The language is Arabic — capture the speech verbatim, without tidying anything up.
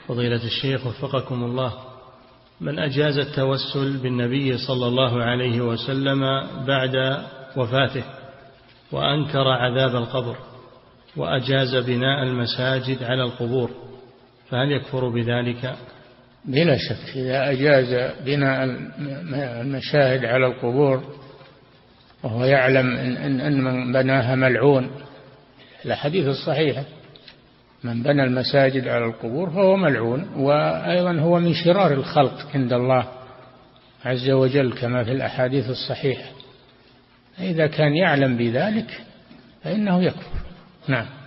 فضيلة الشيخ وفقكم الله، من أجاز التوسل بالنبي صلى الله عليه وسلم بعد وفاته وأنكر عذاب القبر وأجاز بناء المساجد على القبور، فهل يكفر بذلك؟ بلا شك، إذا أجاز بناء المشاهد على القبور وهو يعلم أن من بناها ملعون، الحديث الصحيح من بنى المساجد على القبور فهو ملعون، وأيضا هو من شرار الخلق عند الله عز وجل كما في الأحاديث الصحيحة. إذا كان يعلم بذلك فإنه يكفر. نعم.